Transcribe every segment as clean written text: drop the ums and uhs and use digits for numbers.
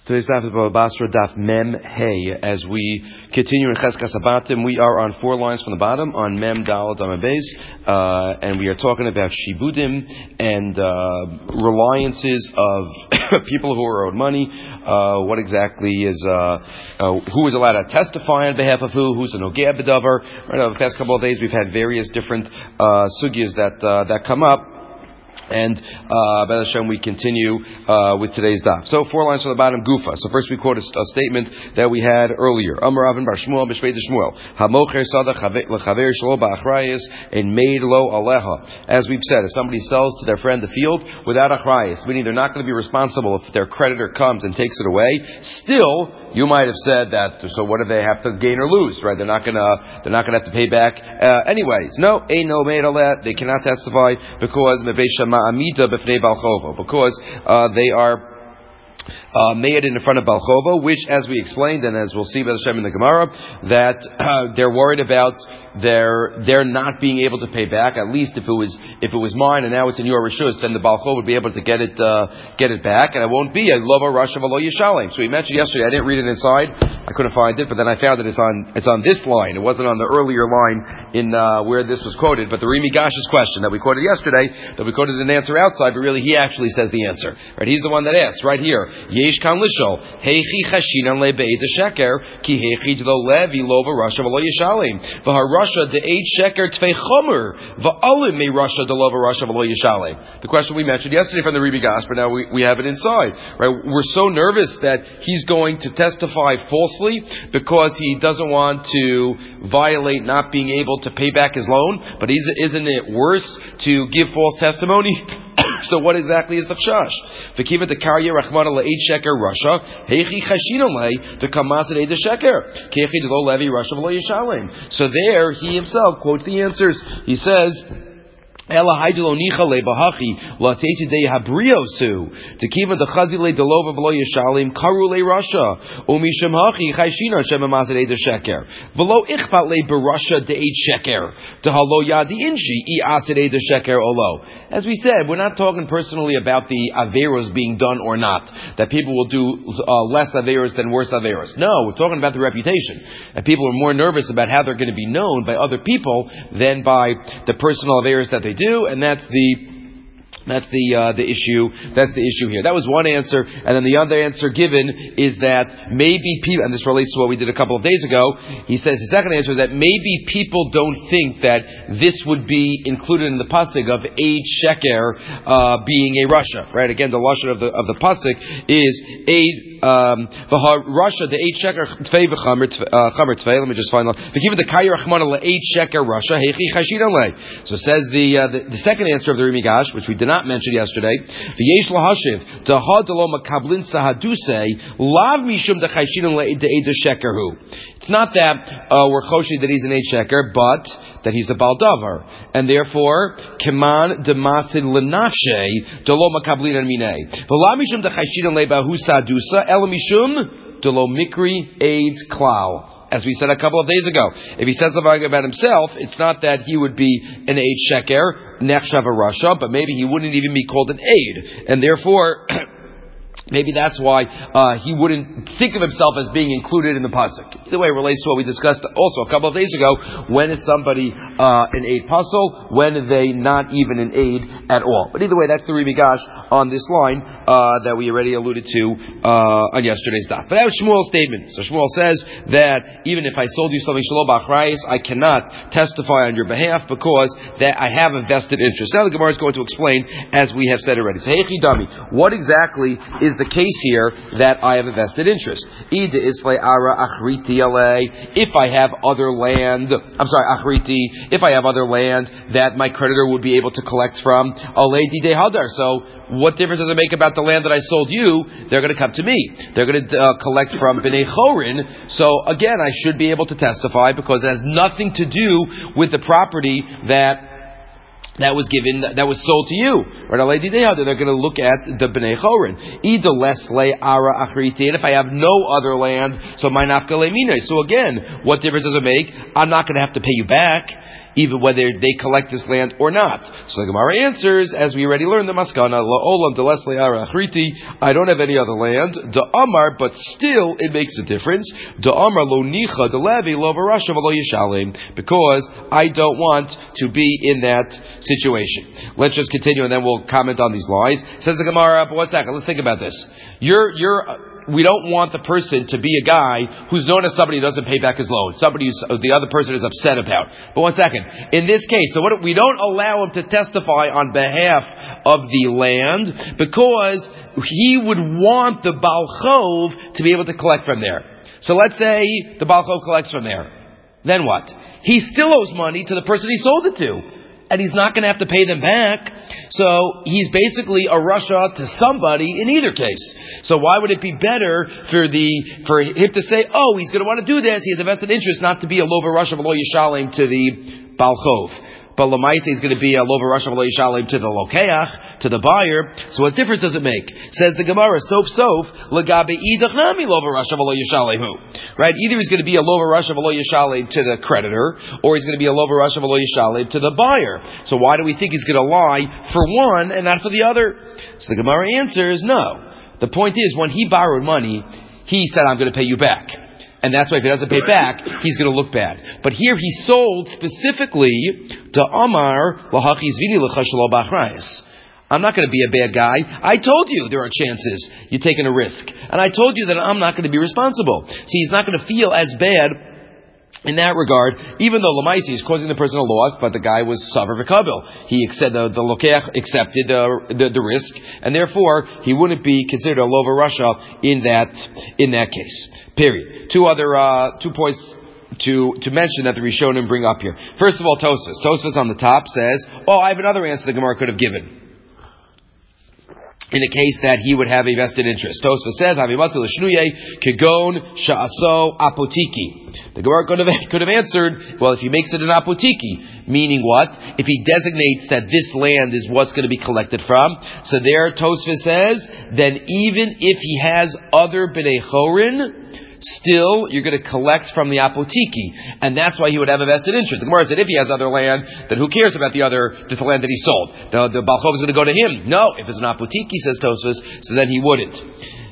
Today's daf is Baba Basra daf Mem Hey. As we continue in Cheskas Abatim, we are on 4 lines from the bottom on Mem Dalad Amabez, and we are talking about shibudim and reliances of people who are owed money. What exactly is who is allowed to testify on behalf of who's a nogea b'davar. Right, over the past couple of days, we've had various different sugyas that come up. And B'ez Hashem, we continue with today's daf. So 4 lines from the bottom, Gufa. So first we quote a statement that we had earlier. Amar Avin Bar Shmuel B'Shvei Shmuel Hamocher Sada L'Chaver Shlo Ba'Achrayis and Made Lo Aleha. As we've said, if somebody sells to their friend the field without achrayis, meaning they're not going to be responsible if their creditor comes and takes it away, still you might have said that. So what do they have to gain or lose? Right? They're not going to have to pay back anyways. No, ain't no made alet. They cannot testify because because they are made in front of Balchova, which, as we explained, and as we'll see by the Shem in the Gemara, that they're worried about their not being able to pay back. At least if it was mine and now it's in your rishus, then the Balchova would be able to get it back, and it won't be a lova rasha v'lo yishalem. So we mentioned yesterday, I didn't read it inside, I couldn't find it, but then I found that it's on this line. It wasn't on the earlier line in where this was quoted, but the Rimi Gash's question that we quoted yesterday, that we quoted an answer outside, but really he actually says the answer. Right? He's the one that asks right here. Yesh kan lishol heichi chashinan lebeid sheker ki heichi lo levi lova rasha v'lo yishalem v'har rasha de'ed sheker tvei chomer va'alim me rasha de lova rasha v'lo yishalem. The question we mentioned yesterday from the Rebbe Gash, but now we have it inside. Right? We're so nervous that he's going to testify falsely because he doesn't want to violate not being able to pay back his loan. But isn't it worse to give false testimony? So what exactly is the chash? V'kiva de karya rachmana le'ed sheker rasha heichi chashinon le de kamas le'ed sheker keichi de lo levi rasha v'lo yishalem. So there he himself quotes the answers. He says, Ela haidelo nicha le bahachi latete de habriosu tekiva de chazile de lova v'lo yishalim karu le rasha umisham hachi chayshina shemamazei de sheker v'lo ichpat le barasha de eight sheker de halo yadi inshi I asei de sheker olo. As we said, we're not talking personally about the averos being done or not, that people will do less averos than worse averos. No, we're talking about the reputation, and people are more nervous about how they're going to be known by other people than by the personal averos that they do, and that's the issue. That's the issue here. That was one answer, and then the other answer given is that maybe people, and this relates to what we did a couple of days ago. He says the second answer is that maybe people don't think that this would be included in the pasuk of eid sheker being a rasha. Right? Again, the lashon of the pasuk is eid. Rasha the eight sheker tvei v'chamer tvei. Let me just find out. But given the kayer achmana le eight sheker rasha heichi chashidan le. So says the second answer of the Rimi Gash, which we did not mention yesterday. V'yesh lahashiv dehad lo makablin sahadusei lav mishum dechashidan le eight sheker hu. It's not that we're choshi that he's an eight sheker, but that he's a baldavar, and therefore keman demasid lenafshe delo makablin and minei. V'lav mishum dechashidan le bahu sadusa. Elamishum delo mikri aids klau. As we said a couple of days ago, if he says something about himself, it's not that he would be an aid sheker, nechshav a rasha, but maybe he wouldn't even be called an aid, and therefore maybe that's why he wouldn't think of himself as being included in the pasuk. Either way, it relates to what we discussed also a couple of days ago. When is somebody an aid pasuk? When are they not even an aid at all? But either way, that's the Rimi Gash on this line that we already alluded to on yesterday's daf. But that was Shmuel's statement. So Shmuel says that even if I sold you something shelo b'achrayis, I cannot testify on your behalf because that I have a vested interest. Now the Gemara is going to explain, as we have said already. So heichi dami, what exactly is the case here that I have a vested interest? If I have other land, if I have other land that my creditor would be able to collect from, so what difference does it make about the land that I sold you? They're going to come to me. They're going to collect from Bnei Chorin. So again, I should be able to testify because it has nothing to do with the property that was sold to you. Right? They're going to look at the Bnei Chorin. And if I have no other land, so my nafka lemina. So again, what difference does it make? I'm not going to have to pay you back. even whether they collect this land or not. So the Gemara answers, as we already learned, the Maskana, La'olam Delesle Ara Achriti, I don't have any other land, Da'amar, but still it makes a difference, Da'amar Lo Nicha Delevi Lo Varasha V'Lo Yishalim, because I don't want to be in that situation. Let's just continue and then we'll comment on these lies. Says the Gemara, but 1 second, let's think about this. We don't want the person to be a guy who's known as somebody who doesn't pay back his loan, somebody who the other person is upset about. But 1 second, in this case, so we don't allow him to testify on behalf of the land because he would want the Baal Chov to be able to collect from there. So let's say the Baal Chov collects from there. Then what? He still owes money to the person he sold it to. And he's not going to have to pay them back. So he's basically a Russia to somebody in either case. So why would it be better for him to say, oh, he's going to want to do this, he has a vested interest not to be a Lova Russia V'lo Yishalim to the Baal Chov. But Lamaisa is going to be a Lova Russia V'lo Yishalim to the Lokeach, to the buyer. So what difference does it make? Says the Gemara, sof, Lagabe Idach Nami Lova Russia V'lo Yishalim. Right? Either he's going to be a Lova Russia V'lo Yishalim to the creditor, or he's going to be a Lova Russia V'lo Yishalim to the buyer. So why do we think he's going to lie for one and not for the other? So the Gemara answers, no. The point is, when he borrowed money, he said, I'm going to pay you back. And that's why if he doesn't pay back, he's going to look bad. But here he sold specifically to Amar Lahachis Vini L'Chashlo Bachrayis. I'm not going to be a bad guy. I told you there are chances. You're taking a risk. And I told you that I'm not going to be responsible. See, he's not going to feel as bad in that regard, even though Lamaisi is causing the person a loss, but the guy was Savar V'Kabil. He accepted, the Lokeach accepted the risk, and therefore he wouldn't be considered a Lova Russia in that case. Period. Two points to mention that the Rishonim bring up here. First of all, Tosfos. Tosfos on the top says, I have another answer the Gemara could have given in a case that he would have a vested interest. Tosfos says, Kegon Sha'aso Apotiki. The Gemara could have answered, well, if he makes it an Apotiki, meaning what? If he designates that this land is what's going to be collected from, so there Tosfos says, then even if he has other B'nei Chorin, still, you're going to collect from the apotiki, and that's why he would have a vested interest. The Gemara said, if he has other land, then who cares about the land that he sold? The Baal Chov is going to go to him. No, if it's an apotiki, says Tosfos, so then he wouldn't.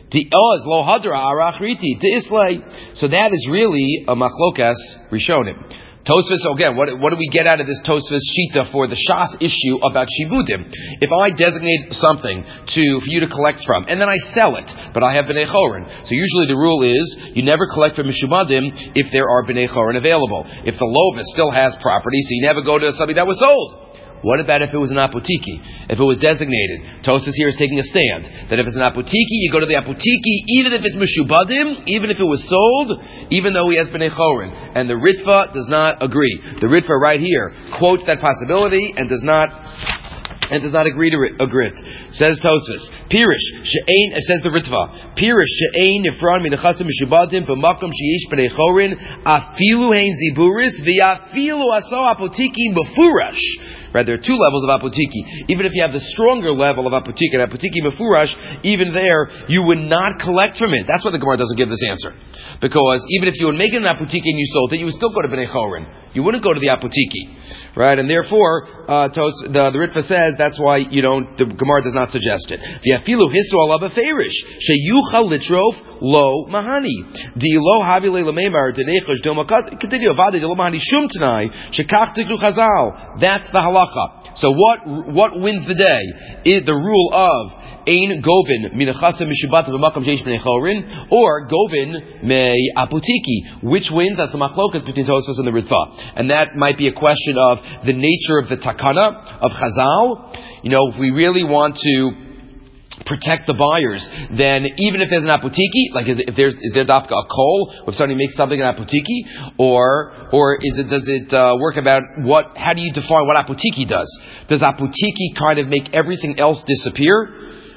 So that is really a machlokas rishonim. Tosfos, again, what do we get out of this Tosfos Shita for the Shas issue about Shibudim? If I designate something for you to collect from, and then I sell it, but I have B'nei Chorin. So usually the rule is, you never collect from Mishumadim if there are B'nei Chorin available. If the Lova still has property, so you never go to something that was sold. What about if it was an apotiki? If it was designated? Tosfos here is taking a stand that if it's an apotiki, you go to the apotiki, even if it's mishubadim, even if it was sold, even though he has b'nei chorin. And the Ritva does not agree. The Ritva right here quotes that possibility and does not agree to it. Says Tosfos, Pirish she'ein. Says the Ritva, Pirish she'ein nifran minachasim mishubadim b'makom sheyish b'nei chorin afilu hein ziburis v'afilu aso apotiki b'furash. Right, there are two levels of apotiki. Even if you have the stronger level of apotiki, and apotiki mefurash, even there, you would not collect from it. That's why the Gemara doesn't give this answer. Because even if you would make it an apotiki and you sold it, you would still go to B'nei Chorin. You wouldn't go to the apotiki. Right, and therefore, the Ritva says that's why the Gemara does not suggest it. V'afilu hisu ala b'feirish sheyuchal litrof lo mahani di lo havi le'lameimar denechosh domakat continue avadi de lo mahani shum tanai shekach tiklu chazal. That's the halacha. So what wins the day? The rule of Ein govin minachasa mishubat b'makam sheish b'nei chorin, or govin me apotiki. Which wins? That's the machlokas between Tosfos and the Ritva, and that might be a question of the nature of the takana of Chazal. If we really want to protect the buyers, then even if there's an apotiki, like is there a kol, if somebody makes something an apotiki, or does it work about how do you define what apotiki does? Does apotiki kind of make everything else disappear?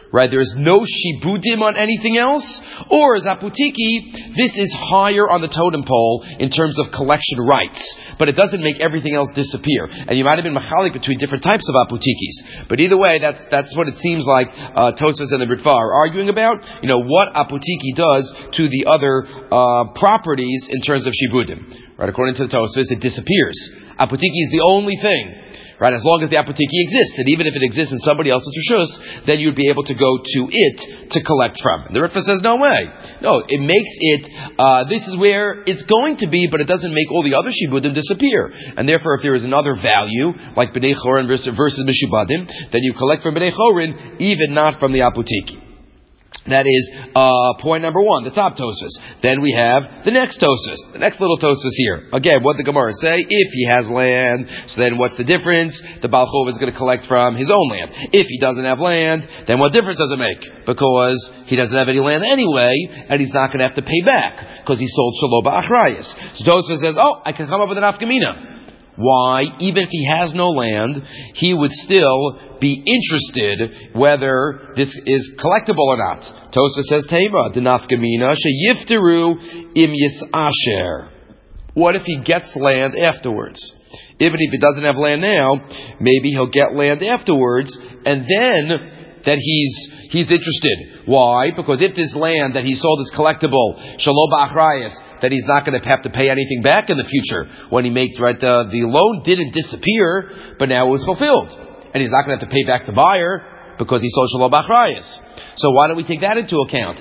Right, there is no shibudim on anything else, or as apotiki, this is higher on the totem pole in terms of collection rights, but it doesn't make everything else disappear. And you might have been machalik between different types of apotikis, but either way, that's what it seems like Tosfos and the Ritva are arguing about. What apotiki does to the other properties in terms of shibudim. Right, according to the Tosfos, it disappears. Apotiki is the only thing. Right, as long as the apotiki exists, and even if it exists in somebody else's rishus, then you'd be able to go to it to collect from. And the Ritva says, no way. No, it makes it, this is where it's going to be, but it doesn't make all the other shibudim disappear. And therefore, if there is another value, like b'nei chorin versus mishubadim, then you collect from b'nei chorin, even not from the apotiki. That is point number one, the top Tosfos. Then we have the next Tosfos, the next little Tosfos here. Again, what the Gemara say? If he has land, so then what's the difference? The Baal Chov is going to collect from his own land. If he doesn't have land, then what difference does it make? Because he doesn't have any land anyway, and he's not going to have to pay back because he sold Shelo Ba'achrayis. So Tosfos says, I can come up with an Afkamina. Why? Even if he has no land, he would still be interested whether this is collectible or not. Tosfos says, Tema, Dinafkamina, Sheyifteru im Yisasher. What if he gets land afterwards? Even if he doesn't have land now, maybe he'll get land afterwards, and then that he's interested. Why? Because if this land that he sold is collectible, Shelo Ba'achrayis, that he's not going to have to pay anything back in the future when he makes, right, the loan didn't disappear, but now it was fulfilled. And he's not going to have to pay back the buyer because he sold Shelo Ba'achrayis. So why don't we take that into account?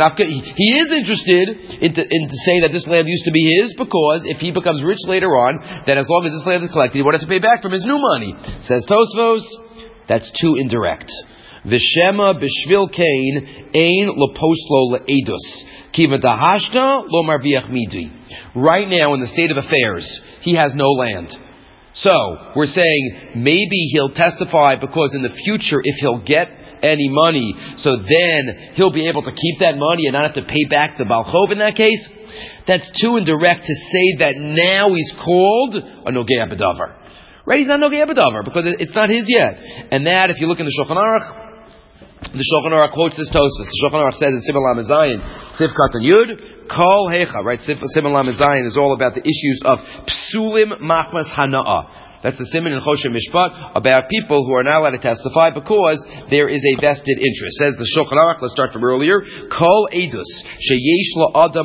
He is interested in to say that this land used to be his, because if he becomes rich later on, then as long as this land is collected, he won't have to pay back from his new money. Says Tosfos, that's too indirect. V'shema b'shvil kain ein leposlo le'edus. Kiva dahashta lo marviach midi. Right now in the state of affairs, he has no land. So, we're saying maybe he'll testify because in the future if he'll get any money, so then he'll be able to keep that money and not have to pay back the Baal Chov in that case. That's too indirect to say that now he's called a Nogea B'davar. Right? He's not Nogea B'davar because it's not his yet. And that, if you look in the Shulchan Aruch, the Shulchan Aruch quotes this Tosfos. The Shulchan Aruch says in Siman Lamed Zayin, Sif Katan Yud, Kol Hecha, right? Siman Lamed Zayin is all about the issues of Psulim Machmas Hana'ah. That's the Siman in Choshen Mishpat about people who are not allowed to testify because there is a vested interest. Says the Shulchan Aruch, let's start from earlier, Kol Edus, Sheyesh La Adam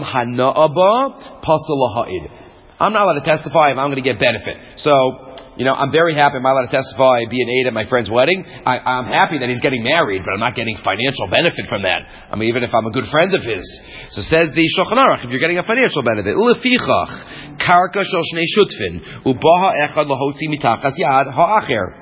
Hana'ah Pasal Ha'id. I'm not allowed to testify if I'm going to get benefit. So, I'm very happy I'm allowed to testify, be an aide at my friend's wedding. I'm happy that he's getting married, but I'm not getting financial benefit from that. I mean, even if I'm a good friend of his. So says the Shulchan Aruch, if you're getting a financial benefit, Lefichach, Karka Shel Shnei Shutfin, Ubaha Echad Lahotzi Mitachas Yad Ha'acher.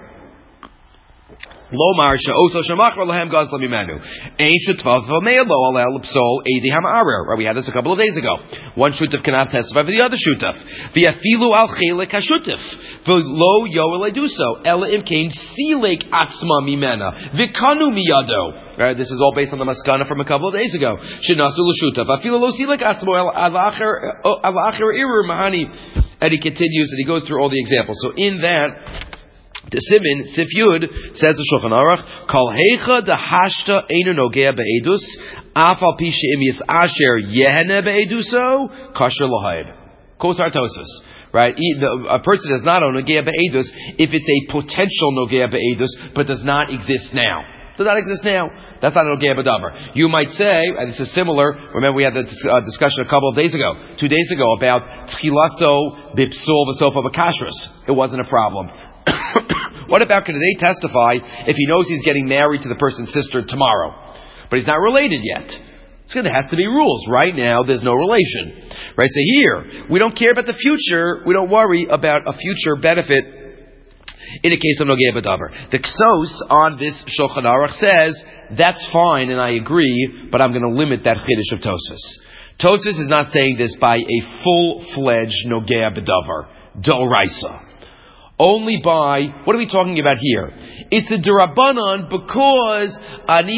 Lomar she'oso shemachar lahem gazla mimenu. Ein shutvav v'meilo alel psol eidi hamarer. Right, we had this a couple of days ago. One shutaf cannot testify for the other shutaf. V'yafilu al chelik hashutaf. V'lo yoel eduso. Ela imkein silek atzma mimena. V'kanu miyado. Right, this is all based on the maskana from a couple of days ago. Shenasu l'shutaf. Afilu lo silek atzmo al-acher irur mahani. And he continues and he goes through all the examples. So in that, the Simin, Sif Yud, says the Shulchan Aruch, Kol Heicha dehashta einu nogea be'edus, afal pi she'im yis'asher yehene be'eduso, kasher l'haid. Quotes our Tosfos. Right? A person does not own nogea be'edus if it's a potential nogea be'edus, but does not exist now. Does not exist now. That's not a nogea b'davar. You might say, and this is similar, remember we had the discussion a couple of days ago, 2 days ago, about tchilaso b'psul v'sofa b'kashrus. It wasn't a problem. What about, can they testify if he knows he's getting married to the person's sister tomorrow, but he's not related yet? So there has to be rules. Right now, there's no relation. Right? So here, we don't care about the future. We don't worry about a future benefit in a case of Nogea B'davar. The Ksos on this Shulchan Aruch says, that's fine and I agree, but I'm going to limit that Chiddush of Tosfos. Tosfos is not saying this by a full-fledged Nogea B'davar, D'oraisa. Only by, what are we talking about here? It's a Durabanan because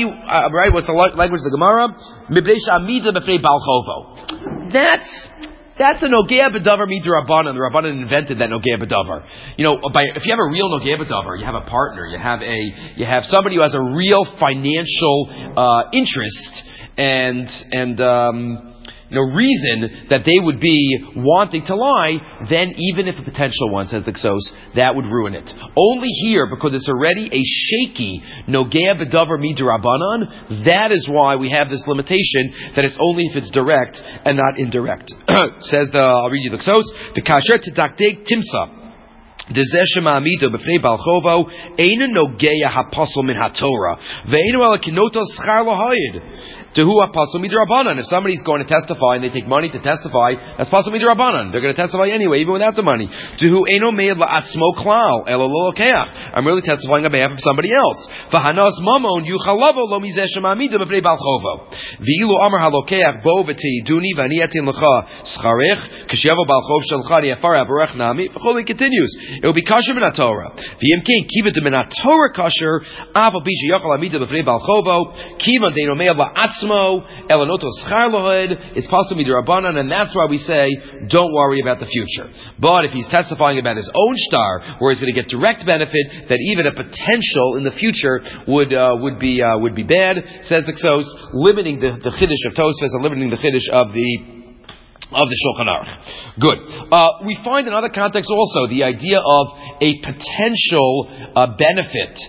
right, what's the language of the Gemara? Mibnei she'amida b'fnei Baal Chovo. That's That's a Nogea B'davar Midrabanan. The Rabbanan invented that Nogea B'davar. If you have a real Nogea B'davar, you have a partner, you have somebody who has a real financial interest and reason that they would be wanting to lie, then even if a potential one, says the Ksos, that would ruin it. Only here, because it's already a shaky Nogea B'davar Midrabanan, that is why we have this limitation that it's only if it's direct and not indirect. I'll read you the Ksos, the Kasher Tidakdeg Timsa. B'fnei Balchovo Einu Nogea Hapasul Min HaTorah Ve'einu Ela Kinoto Schar L'Hayid Tehu Hapasul Midrabanan. If somebody's going to testify and they take money to testify, that's Pasul Midrabanan. They're going to testify anyway, even without the money. Tehu Eino Meid La'atzmo Klal Ela Lo Lokeach. I'm really testifying on behalf of somebody else. V'hanos Mamon Yuchalavo Lo Mizeh Shema'amidu B'fnei Balchovo V'ilu Amar HaLokeach Bo V'Teiduni V'ani Atin L'cha Scharich K'Shevo Balchov Shelcha Ni'afar Avarech Nami. V'chol continues. It will be kasher min Torah. V'yimkin kibbut min Torah kasher. Aval b'shi yachal amida b'fnei balchovo. Kivan deino me'el la'atzmo elanoto schar lohid. It's pasul midrabanan, and that's why we say don't worry about the future. But if he's testifying about his own star, where he's going to get direct benefit, that even a potential in the future would be bad. Says the Ksos, limiting the chiddush of Tosfos and limiting the chiddush of the Shulchan Aruch. Good. We find in other contexts also the idea of a potential benefit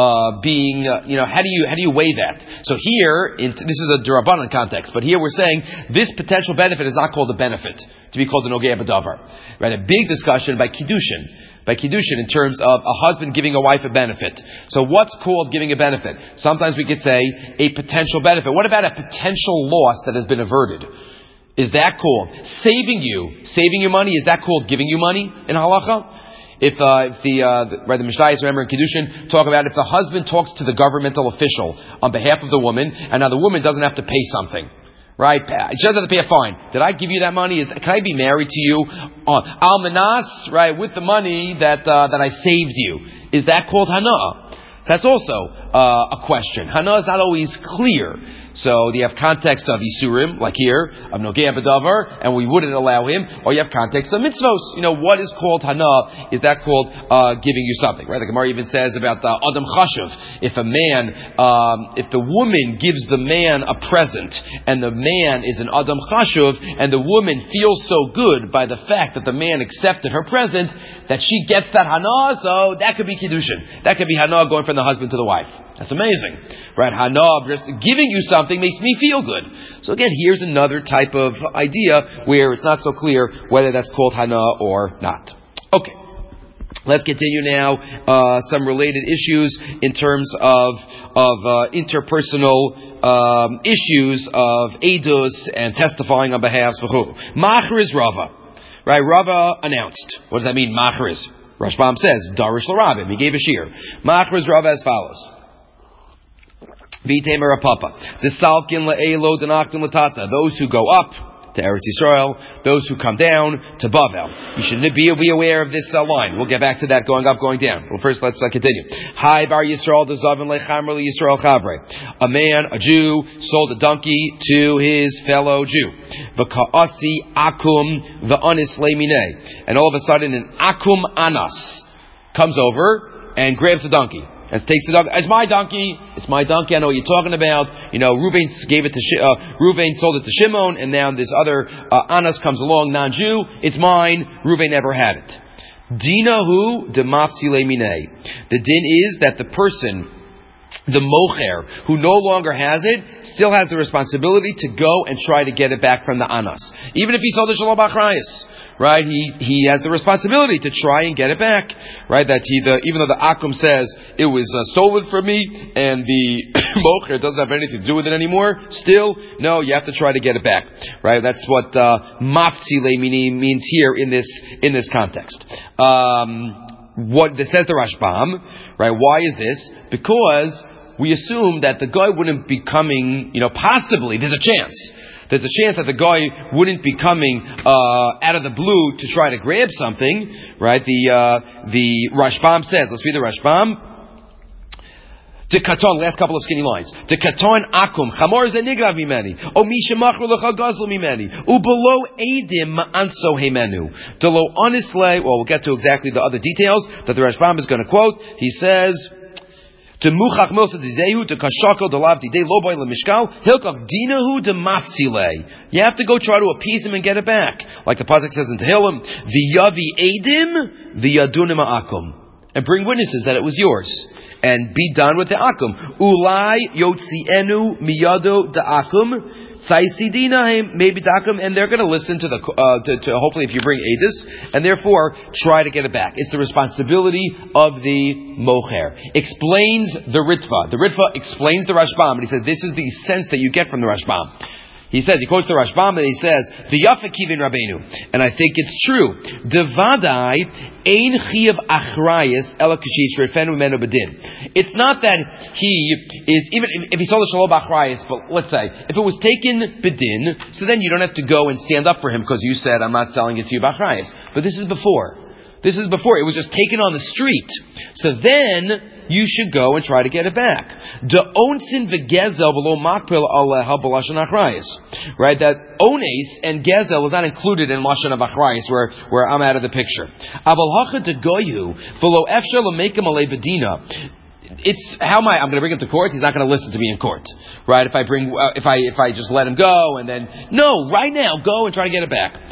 being, how do you weigh that? So here, this is a Durabanan context, but here we're saying this potential benefit is not called a benefit, to be called a Nogea B'davar. Right? A big discussion by Kiddushin in terms of a husband giving a wife a benefit. So what's called giving a benefit? Sometimes we could say a potential benefit. What about a potential loss that has been averted? Is that called saving you money? Is that called giving you money in halacha? If the Mishnayos, remember in Kiddushin, talk about if the husband talks to the governmental official on behalf of the woman, and now the woman doesn't have to pay something, right? She doesn't have to pay a fine. Did I give you that money? Can I be married to you on almanas, right? With the money that I saved you, is that called hana? That's also a question. Hana is not always clear. So you have context of Isurim, like here, of Nogea B'davar, and we wouldn't allow him, or you have context of mitzvos. What is called Hana? Is that called giving you something, right? The Gemara even says about Adam Chashuv. If the woman gives the man a present, and the man is an Adam Chashuv, and the woman feels so good by the fact that the man accepted her present, that she gets that Hana, so that could be Kiddushin. That could be Hana going from the husband to the wife. That's amazing, right? Hana, just giving you something makes me feel good. So again, here's another type of idea where it's not so clear whether that's called Hana or not. Okay, let's continue now. Some related issues in terms of interpersonal issues of edus and testifying on behalf of who. Machar is Rava, right? Rava announced. What does that mean? Machar is. Rashbam says, Darish l'Ravim. He gave a shir. Machar is Rava as follows. V'itemer apapa. The salkin la'elo denaktim latata. Those who go up to Eretz Yisrael, those who come down to Bavel. You should be aware of this line. We'll get back to that, going up, going down. Well, first let's continue. Hi bar Yisrael dezavin lechamr Yisrael chavre. A Jew, sold a donkey to his fellow Jew. V'ka'asi akum v'anis le'minei. And all of a sudden an akum anas comes over and grabs the donkey. And takes the donkey. It's my donkey. I know what you're talking about. Reuven Reuven sold it to Shimon, and now this other Anas comes along, non-Jew. It's mine. Reuven never had it. Dinahu demafsi le'minei. The din is that the person, the mocher, who no longer has it, still has the responsibility to go and try to get it back from the Anas. Even if he sold it shalom b'achrayis. Right, he has the responsibility to try and get it back. Right, that even though the Akum says it was stolen from me, and the mocher doesn't have anything to do with it anymore, still, no, you have to try to get it back. Right, that's what mafzi le'mini means here in this context. What this says the Rashbam, right? Why is this? Because we assume that the guy wouldn't be coming. Possibly there's a chance. There's a chance that the guy wouldn't be coming out of the blue to try to grab something, right? The Rashbam says, let's read the Rashbam. De katon, last couple of skinny lines. De katon akum, chamor zenigrav mimeni, o mishemachru lecha gazlu mimeni, u below edim ma'anso hemenu. De lo honestly, well, we'll get to exactly the other details that the Rashbam is going to quote. He says, to muchach milsa dizehu, to kashako, de lav didei loboy lemishkal, hilkach dinahu de mafsile. You have to go try to appease him and get it back. Like the pasuk says in Tehillim, v'yavi edim, v'yadunim akum. And bring witnesses that it was yours. And be done with the akum. Ulai yotzienu miyado the akum. Tzaisidinaim maybe the akum, and they're going to listen to the to hopefully if you bring edus, and therefore try to get it back. It's the responsibility of the mocher. Explains the Ritva. The Ritva explains the Rashbam, and he says this is the sense that you get from the Rashbam. He says, he quotes the Rashbam, and he says, "V'yafa kivin Rabbeinu," and I think it's true. Devadai ein chiyav achrayis ela kashish refenu menu bedin. It's not that he is even if he sold a shalom achrayis, but let's say if it was taken bedin, so then you don't have to go and stand up for him because you said I'm not selling it to you bachrayis. But this is before. This is before. It was just taken on the street. So then you should go and try to get it back. Right? That ones and gezel was not included in lashon of achrayis, where I'm out of the picture. It's how am I? I'm going to bring him to court. He's not going to listen to me in court, right? If I just let him go and then no, right now go and try to get it back.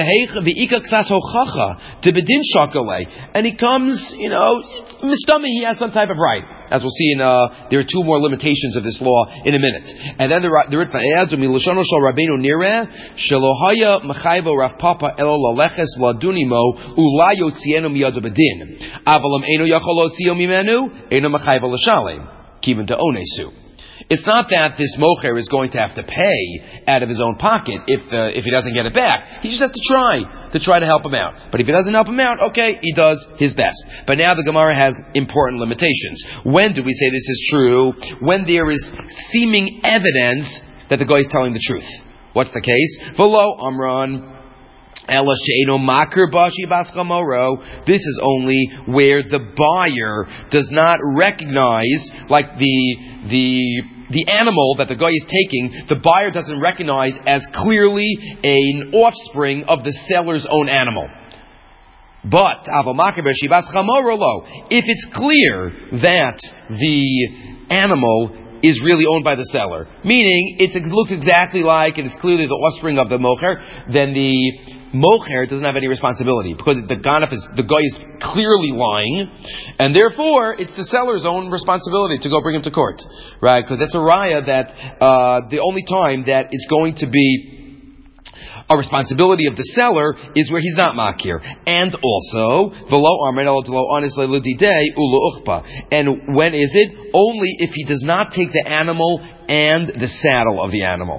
And he comes, he has some type of right. As we'll see there are two more limitations of this law in a minute. And then the Ritva adds, Milashono shel Rabbeinu nireh shelohaya mechayvo Rav Papa elo laleches v'adunimo ulay yotzienu miyad bedin. Avalam eno yachol lotzio mimenu eno mechayvo l'shalem kiven to onesu. It's not that this mocher is going to have to pay out of his own pocket if he doesn't get it back. He just has to try to help him out. But if he doesn't help him out, okay, he does his best. But now the Gemara has important limitations. When do we say this is true? When there is seeming evidence that the guy is telling the truth. What's the case? V'lo amran. This is only where the buyer does not recognize, like the animal that the guy is taking, the buyer doesn't recognize as clearly an offspring of the seller's own animal. But if it's clear that the animal is really owned by the seller, meaning it looks exactly like it is clearly the offspring of the mocher, then the mocher doesn't have any responsibility because the guy is clearly lying, and therefore it's the seller's own responsibility to go bring him to court, right? Because that's a raya that the only time that it's going to be a responsibility of the seller is where he's not makir, and also and when is it? Only if he does not take the animal and the saddle of the animal.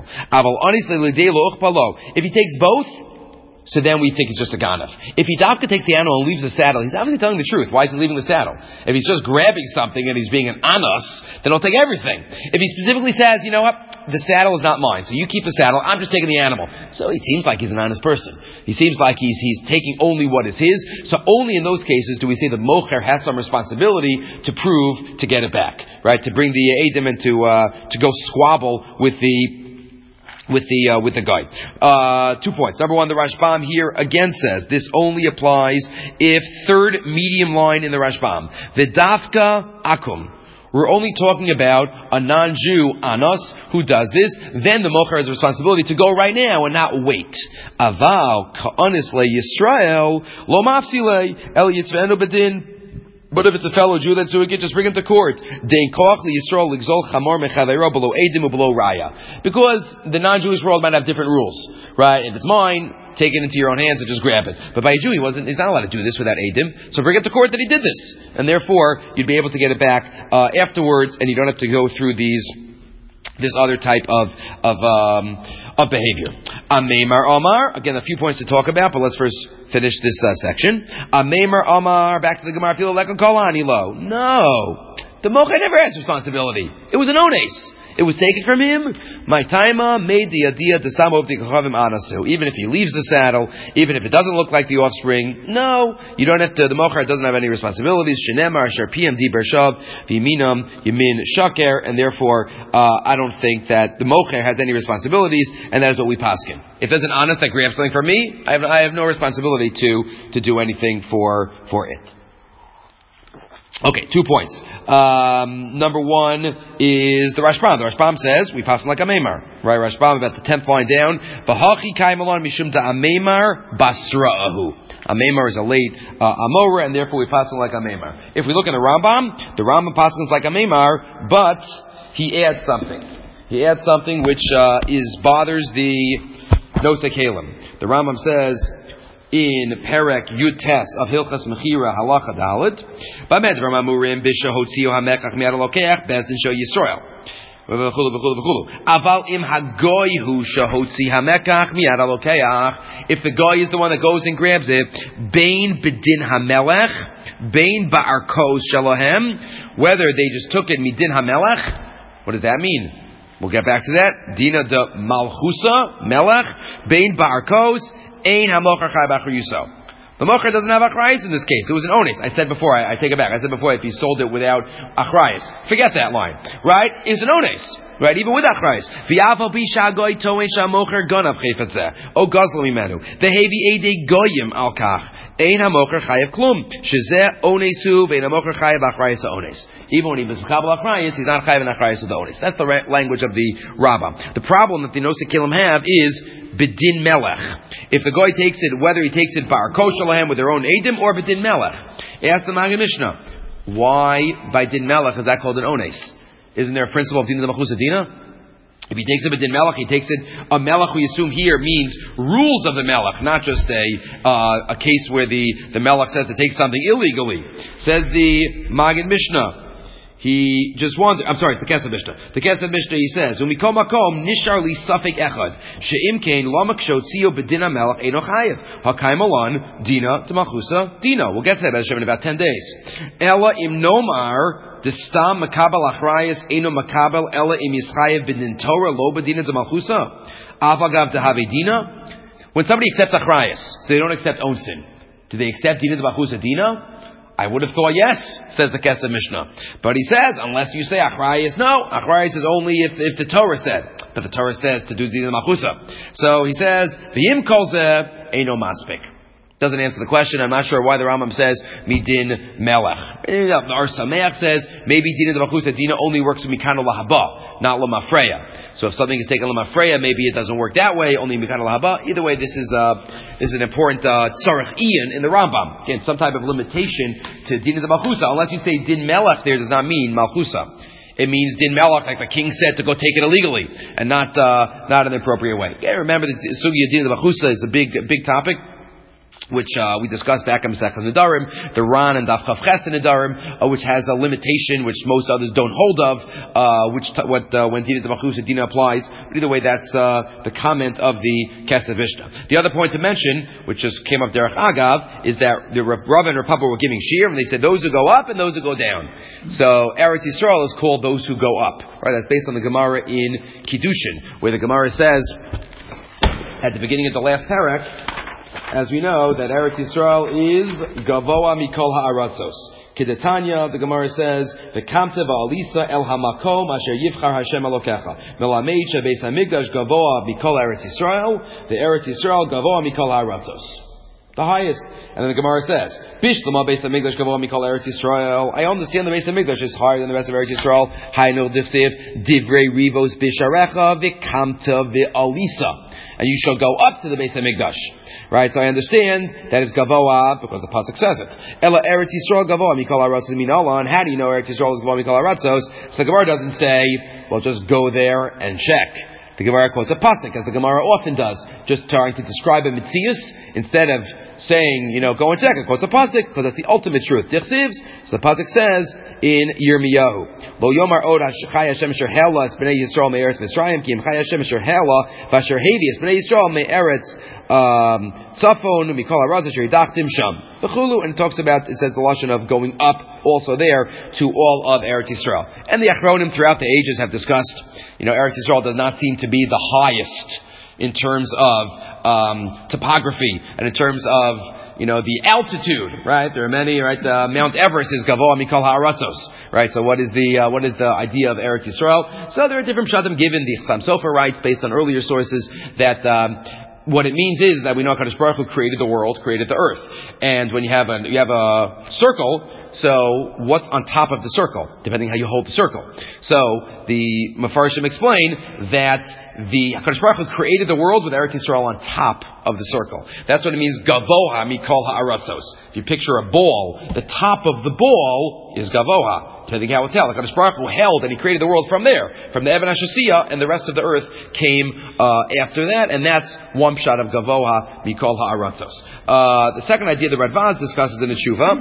If he takes both, so then we think it's just a ganaf. If he dafka takes the animal and leaves the saddle, he's obviously telling the truth. Why is he leaving the saddle? If he's just grabbing something and he's being an anas, then he'll take everything. If he specifically says, you know what, the saddle is not mine, so you keep the saddle, I'm just taking the animal. So he seems like he's an honest person. He seems like he's taking only what is his. So only in those cases do we say the mocher has some responsibility to prove to get it back, right? To bring the edim and to go squabble with the guy. 2 points. Number one, the Rashbam here again says this only applies if third medium line in the Rashbam. V'dafka akum. We're only talking about a non-Jew anos who does this. Then the mocher has a responsibility to go right now and not wait. Aval ka'anis le Yisrael lo mafsile el yitzvenu bedin. But if it's a fellow Jew that's doing it, just bring him to court. Because the non-Jewish world might have different rules, right? If it's mine, take it into your own hands and just grab it. But by a Jew, he's not allowed to do this without Eidim. So bring it to court that he did this. And therefore, you'd be able to get it back afterwards, and you don't have to go through this other type of behavior. Ameimar Omar, again, a few points to talk about, but let's first finish this section. Ameimar Omar, back to the Gemara, feel like a kolani lo. No. The mocher never has responsibility. It was an ones. It was taken from him. My taima made the idea to stam of the kachavim anasu. Even if he leaves the saddle, even if it doesn't look like the offspring, no, you don't have to. The mocher doesn't have any responsibilities. Shenemar asher pm di bershav v'yiminam yamin shaker, and therefore I don't think that the mocher has any responsibilities, and that is what we paskin. If there's an honest that grabs something from me, I have no responsibility to do anything for it. Okay, 2 points. Number one is the Rashbam. The Rashbam says, we pass like a Meimar. Right, Rashbam, about the 10th line down. V'hachi kaimalon mishum da ameimar basra'ahu. Ameimar is a late Amora, and therefore we pass like a Meimar. If we look at the Rambam passes like a Meimar, but he adds something. He adds something which bothers the Nosei Kalim. The Rambam says, in Perek Yutes of Hilchas Mechira Halacha Dalet, Bamed Ramamurim Bishahotziu Hamekach Miad Lokeach Bezdin Sho Yisrael. Aval im Hagoy Hu Shahotzi Hamekach Miad Lokeach. If the guy is the one that goes and grabs it, Bain Bedin Hamelech, Bain Ba'arkos Shalahem, whether they just took it Midin Hamelech, what does that mean? We'll get back to that. Dina de Malchusa Melech, Bain Ba'arkos. Ein hamocher chay b'achrayuso. The mocher doesn't have achrayus in this case. It was an ones. I said before, I take it back. I said before, if he sold it without achrayus, forget that line. Right? It's an ones. Right? Even with achrayus. V'yaval bisha goy toin shamocher gonav chayfatzeh. O gazlo mimenu. Vehevi ede goyim al kach. Ein hamocher chayav klum. Shezeh onesu ve'ein hamocher chayav achrayus ones. Even when he was mekabel achrayus, he's not chayav in achrayus of the ones. That's the language of the Rambam. The problem that the Nosei Kalim have is Bedin Melech. If the guy takes it, whether he takes it Bar Koshalahem with their own Edim or Bedin Melech. Ask the Magen Mishnah, why by Din Melech is that called an Ones? Isn't there a principle of Din D'Malchusa Dina? If he takes it Bedin Melech, he takes it a Melech we assume here means rules of the Melech, not just a case where the Melech says to take something illegally. Says the Magen Mishnah. He just wanted, I'm sorry, it's the Kesef Mishnah. The Kesef Mishnah, he says, Umikom makom nishar li safek echad, she'im kein lamak shotzio bedina melech eino chayev, ha'kaim alan dina t'malchusa dina. We'll get to that in about 10 days. Ela im nomar destam makabel achrayas eino makabel ela im yischayev bedin Torah lo bedina t'malchusa avagav tehave dina. When somebody accepts achrayas, so they don't accept onsin, do they accept dina t'malchusa dina? I would have thought yes, says the Kesef Mishnah. But he says, unless you say achrayus, no, achrayus is only if the Torah said. But the Torah says to do dina t'malchusa. So he says, v'yim kol zeh eino maspik. Doesn't answer the question. I'm not sure why the Rambam says midin melech. The Ar Sameach says maybe dina t'malchusa dina only works with mikana lahaba, not lamafreya. So if something is taken lamafreya, maybe it doesn't work that way. Only mikana lahaba. Either way, this is an important tzarech ian in the Rambam. Again, some type of limitation to dina t'malchusa. Unless you say din melech, there does not mean malchusa. It means din melech, like the king said, to go take it illegally and not in the appropriate way. Yeah, remember the sugya dina t'malchusa is a big topic, which we discussed back in Masechtas Nedarim, the Ran and Daf Chav Ches in Nedarim, which has a limitation which most others don't hold of, when Dina T'malchusa Dina applies. But either way, that's the comment of the Kesef Mishnah. The other point to mention, which just came up Derech Agav, is that the Rav and Rav Papa were giving shir, and they said those who go up and those who go down. So Eretz Yisrael is called those who go up. Right? That's based on the Gemara in Kiddushin, where the Gemara says at the beginning of the last parak, as we know, that Eretz Yisrael is Gavoa Mikol Ha'aratzos. Kedetanya, the Gemara says, V'kamte va'alisa el hamakom asher yivchar Hashem Elokecha. Melamed shebeis hamikdash Gavoa Mikol Eretz Yisrael. The Eretz Yisrael Gavoa Mikol Ha'aratzos. The highest. And then the Gemara says, Bishlama Beis HaMikdash Gavoa Mikol Eretz Yisrael. I understand the Beis HaMikdash is higher than the rest of Eretz Yisrael. Hainu Dichsev Divrei Rivos Bisharecha V'kamte v'alisa. And you shall go up to the Beis HaMikdash. Right, so I understand that it's Gavoa because the pasuk says it. Ela Eretz Yisrael Gavoa Mikol Ha'aratzos Minala. And how do you know Eretz Yisrael is Gavoa Mikol Ha'aratzos? So the Gemara doesn't say, well, just go there and check. The Gemara quotes a pasuk, as the Gemara often does, just trying to describe a mitzias instead of saying, go and check. It quotes a pasuk because that's the ultimate truth. Dichsivs. So the pasuk says in Yirmiyahu, Lo Yomar Od Chai Hashem Asher Hela Es Bnei Yisrael Me'eretz Mitzrayim Ki Im Chai Hashem Asher Hela V'Asher Hevi Es Bnei Yisrael Me'eretz Tzafon Mikol Ha'araz Asher Yidachtim Sham. And it talks about, it says the lashon of going up also there to all of Eretz Yisrael. And the Achronim throughout the ages have discussed Eretz Yisrael does not seem to be the highest in terms of topography and in terms of the altitude, right? There are many, right? Mount Everest is Gavoa Mikol Ha'aratzos, right? So what is the idea of Eretz Yisrael? So there are different pshatim given. The Chassam Sofer writes, based on earlier sources, that what it means is that we know HaKadosh Baruch Hu created the world, created the earth, and when you have a circle, so what's on top of the circle, depending how you hold the circle. So the Mefarshim explain that the HaKadosh Baruch Hu created the world with Eretz Yisrael on top of the circle. That's what it means, Gavoha Mikol Ha'aratzos. If you picture a ball, the top of the ball is Gavoha. Depending how it's held. HaKadosh Baruch Hu held and He created the world from there. From the Evan HaShasiyah, and the rest of the earth came after that, and that's one pshat of Gavoha Mikol Ha'aratzos. The second idea the Radvaz discusses in the Tshuva,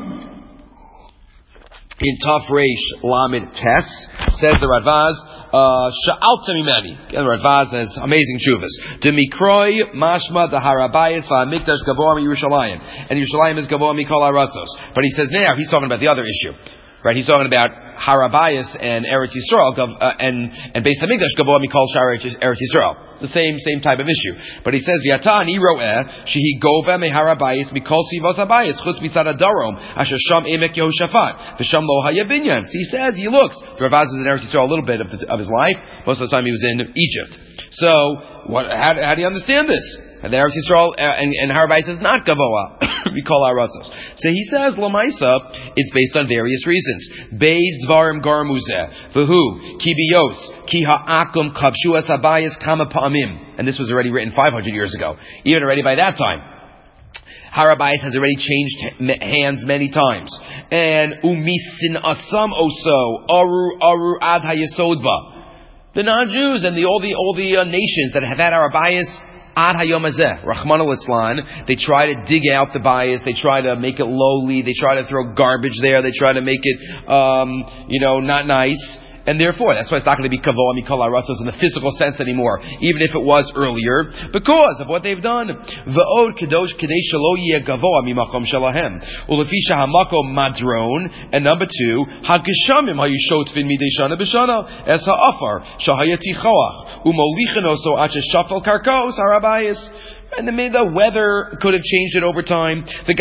in Taf Reish Lamed Tes, says the Radvaz, Sha'alta mimeni. Again, the Radvaz has amazing tshuvas. Demikroi mashma the harabayis va'amikdash gavoa Yerushalayim, and Yerushalayim is gavoa mikol ha'aratzos. But he says now he's talking about the other issue, right? He's talking about Harabayis and Eretz Yisrael and Beis Hamikdash gavoa mikol shar Eretz Yisrael. It's the same type of issue. But he says V'yata ani ro'eh shehi gova me Harabayis mikol sivos habayis chutz misad hadarom asher sham emek Yehoshaphat v'sham lo hayabinyan. So he looks. The Ravaz was in Eretz Yisrael a little bit of his life. Most of the time he was in Egypt. So how do you understand this? And the Eretz Yisrael and Harabayis is not gavoa. We call our ratzos. So he says, Lamaisa, it's based on various reasons. Beis dvarim garmuzeh, v'hu, ki biyos, ki ha'akum kavshu es habayis kama pa'amim. And this was already written 500 years ago. Even already by that time. Harabayis has already changed hands many times. And umisin asam oso, aru ad hayesodba. The non-Jews and all the nations that have had Harabayis, Ad Hayom Hazeh, Rahman al-Islan, they try to dig out the bias, they try to make it lowly, they try to throw garbage there, they try to make it, not nice. And therefore, that's why it's not going to be Kavoa Mikol Ha'aratzos in the physical sense anymore, even if it was earlier, because of what they've done. V'od kadosh kadei shelo yeh Gavoa mimakom shelahem. Ulefi shahamakom madron. And number two, hageshamim hayushotvin midei shana b'shana es ha'afar shahayati choach umolichin oso at sheshafel karkos harabayis. And the weather could have changed it over time. So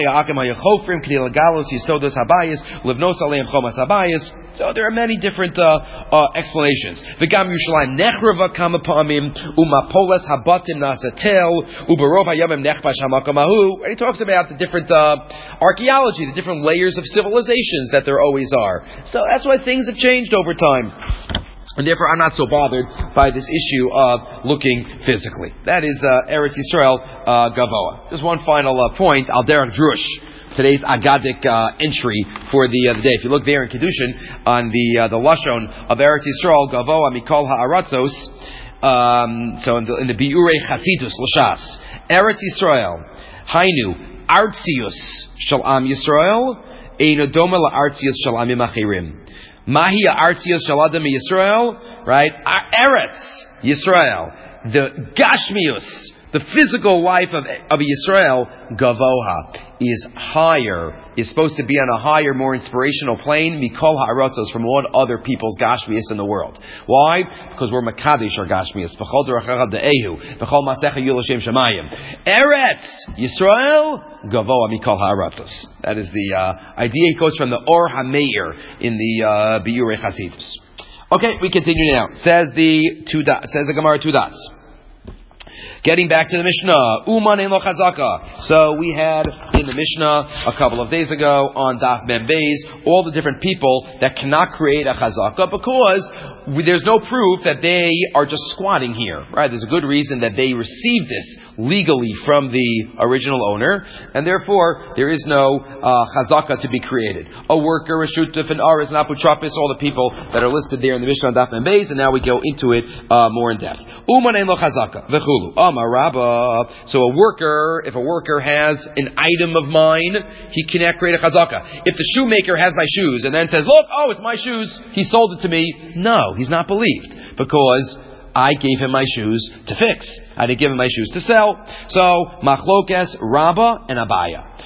there are many different explanations. And he talks about the different archaeology, the different layers of civilizations that there always are. So that's why things have changed over time. And therefore, I'm not so bothered by this issue of looking physically. That is Eretz Yisrael Gavoa. Just one final point. Al Derek Drush, today's Agadic entry for the day. If you look there in Kedushin on the lashon of Eretz Yisrael Gavoa Mikol Ha'aratzos, so in the Biurei Chasidus L'Shas, Eretz Yisrael Hainu Artzius Shel Am Yisrael Eino Doma LaArtzius Shel Amim Achirim. Mahi Artzios Shaladam Yisrael, right? Eretz Yisrael, the Gashmius, the physical life of Yisrael, Gavoha, is higher, is supposed to be on a higher, more inspirational plane, Mikol Ha'aratzos, from all other people's Gashmius in the world. Why? Because we're Makadish our Gashmius. V'chol Zerachacha De'ehu, V'chol Masecha Yul Hashem Shemayim. Eretz Yisrael, Gavoa Mikol Ha'aratzos. That is the idea. He goes from the Or HaMeir in the Biurei Chasidus. Okay, we continue now. Says the Gemara 2 dots. Getting back to the Mishnah, Uman en lo chazaka. So we had in the Mishnah a couple of days ago on Daf Mem Beis all the different people that cannot create a chazaka because there's no proof that they are just squatting here, right? There's a good reason that they received this legally from the original owner, and therefore there is no chazaka to be created. A worker, a shutuf, an aris, an aputrapis, all the people that are listed there in the Mishnah on Daf Mem Beis, and now we go into it more in depth. Uman en lo chazaka v'chulu. So a worker, if a worker has an item of mine, he cannot create a chazaka. If the shoemaker has my shoes and then says, look, it's my shoes, he sold it to me, no, he's not believed, because I gave him my shoes to fix. I didn't give him my shoes to sell. So, machlokes, Rabba and Abaya.